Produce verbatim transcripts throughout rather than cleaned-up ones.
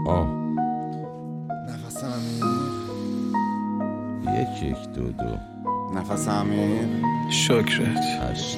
آه نفس عمیق، یک یک دو دو نفس عمیق. شکرت. هشت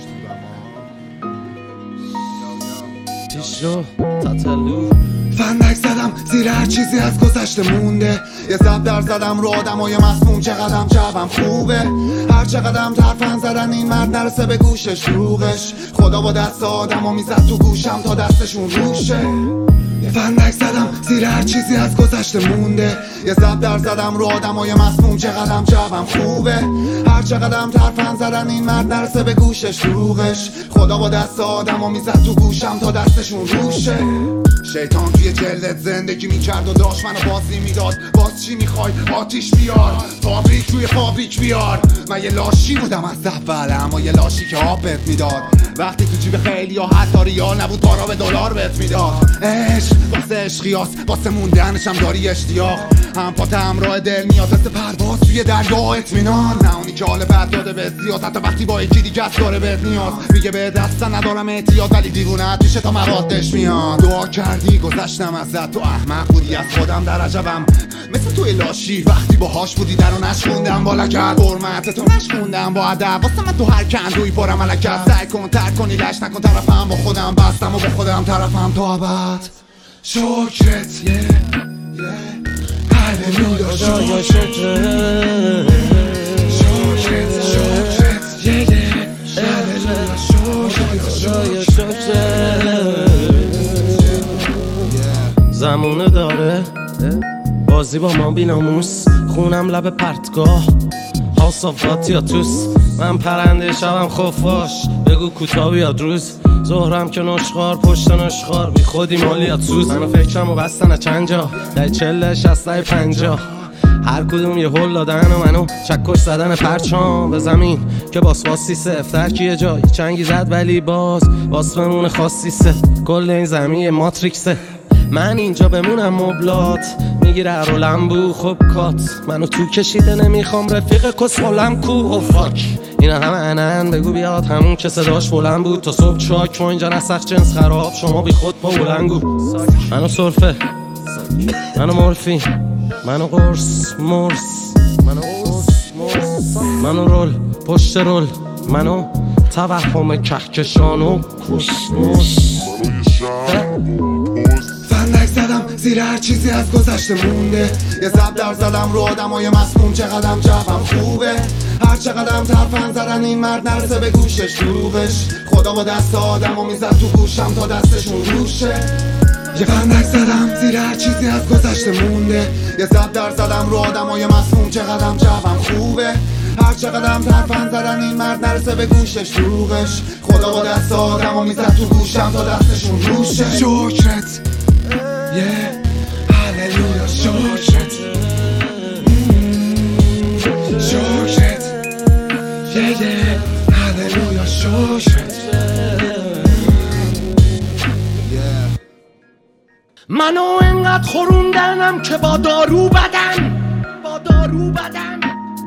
پیش رو تاتلو فندک زدم زیر هر چیزی از گذشته مونده. یه زب در زدم رو آدمای مسموم، چقدرم جوم خوبه. هر چقدرم ترفن زدن این مرد نرسه به گوشش روغش. خدا با دست آدمو میزد تو گوشم تا دستشون روشه. یه فندک زدم زیر هر چیزی از گذشته مونده. یه زب در زدم رو آدمای مسموم، چقدرم جوم خوبه. هر چقدرم ترفن زدن این مرد نرسه به گوشش روغش. خدا با دست آدمو میزد تو گوشم تا دستشون روشه. شیطان توی جلدت زندگی میکرد و داشت منو بازی میداد. باز چی میخوای؟ آتیش بیار، فابریک روی فابریک بیار. من یه لاشی بودم از اول، اما یه لاشی که آب بهت میداد. وقتی تو جیب خیلی یا حتی ریال نبود، پارا به دلار بهت میداد. عشق واسه عشقیاس، واسه موندنشم داری اشتیاق. هم پات همراه دل میاد مثل پرواز توی دریا اطمینان. نه اونی که حال بد داده به زیاد، حتی وقتی با یکی دیگه است داره بهت نیاز. میگه به دستن ندارم احتیاط، ولی دیوونه‌ات میشه تا موادش میاد. دعا کردی گذشتم ازت، تو احمق بودی از خودم در عجبم. مثل توی لاشی وقتی باهاش بودی درو نشوندم با لگد. حرمت تو نشوندم با ادب، واسه من تو هر کندوی پرم علکت. سعی کن ترک کنی لش نکن طرفم، با خودم بستم و با خودم طرفم تا ابد. شکرت یه یه هللویا خدایا شکرت شکرت شکرت یه یه هللویا خدایا شکرت. شکرت زمونه داره بازی با ما بیناموس، خونم لب پرتگاه هاوس یا توس. من پرنده شبم خفاش، بگو کوتاه بیاد روز. ظهرم که نشخار پشت نشخار، بی خودی مالیات سوز. منو فکرم و بستن از چند جا، در چله شسته پنجاه. هر کدوم یه هل دادن و منو چکش زدن پرچام به زمین که باس باسی سفتر که یه جایی چنگی زد، ولی باز باس بمونه خاصی سه. کل این زمین یه ماتریکسه، من اینجا بمونم مبلات میگیره رو لمبو. خب کات منو تو کشیده، نمیخوام رفیق کسخولم کو. او فاک اینا همه انن، بگو بیاد همون که صداش بلند بود. تا صبح چاک ما اینجا نسخ جنس خراب، شما بی خود پا بلنگو. منو صرفه، منو مورفین، منو قرص مرس، منو قرص مرس، منو رول پشت رول، منو توهم کهکشان و کسموس. فندک زدم زیر هر چیزی از گذشته مونده. یه زب در زدم رو آدمای مسموم، چقدرم جوم خوبه. هر چقدرم ترفن زدن این مرد نرسه به گوشش روغش. خدا با دست آدمو میزد تو گوشم تا دستشون روشه. یه فندک زدم زیر هر چیزی از گذشته مونده. یه زب در زدم رو آدمای مسموم، چقدرم جوم خوبه. هر چقدرم ترفن زدن این مرد نرسه به گوشش روغش. خدا با دست آدمو میزد تو گوشم تا دستشون روشه. شکرت یه هللویا شکرت شکرت یه یه هللویا شکرت. منو انقدر خوروندنم که با دارو بدن، با دارو بدن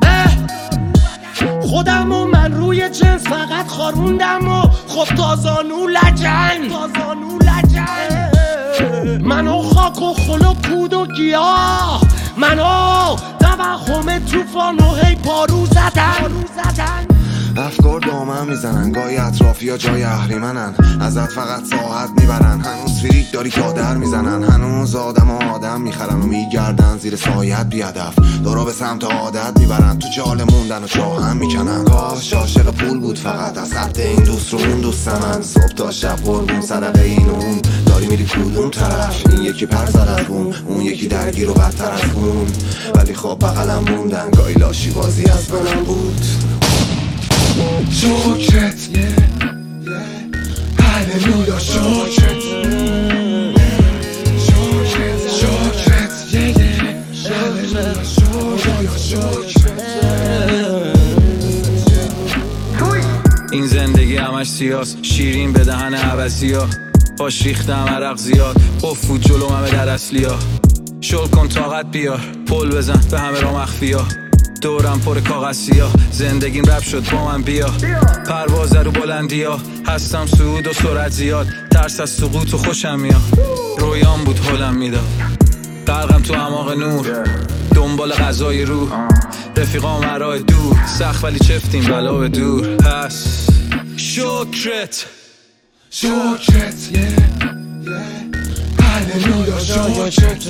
خودم و من روی جنس فقط خاروندم و خب تازانو لجن، تازانو لجن. منو خاک و خل و کود و گیاه، منو توهم توفان و هی پارو زدن، پارو زدن. افکار دامن میزنن، گاهی اطرافی ها جای اهریمنن. ازت فقط ساعت میبرن، هنوز فریک داری تا در میزنن. هنوز آدم و آدم میخرن و میگردن زیر سایت بیادف. دارا به سمت عادت میبرن، تو جال موندن و چاهم میکنن. کاش عاشق پول بود فقط، از خط این دوست رو اون دوست من. صبح تا شب قربون صدقه این و اون، داری میری کدوم طرف؟ این یکی پر زد از اون، اون یکی درگیر و بدتر از اون. ولی خب بغلم موندن، گاهی لاشی بازی از منم بود. شکرت یه یه هللویا شکرت شکرت شکرت یه یه هللویا شکرت. این زندگی همش سیاس، شیرین به دهن عوضی ها. باش ریختم عرق زیاد، افود جلو همه در اصلی ها. شل کن طاقت بیار، پل بزن به همه را مخفی ها. دورم پر کاغذ سیاه، زندگیم رپ شد با من بیا. پرواز رو بلندی ها، هستم صعود و سرعت زیاد. ترس از سقوط و خوشم میاد، رویام بود حالم میداد. غرقم تو اعماق نور دنبال غذای روح رفیقام مرای دور سخت ولی چفتیم بلا به دور پس شکرت شکرت هللویا شکرت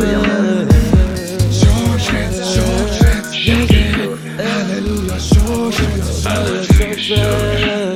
شکرت شکرت هللویا شکرت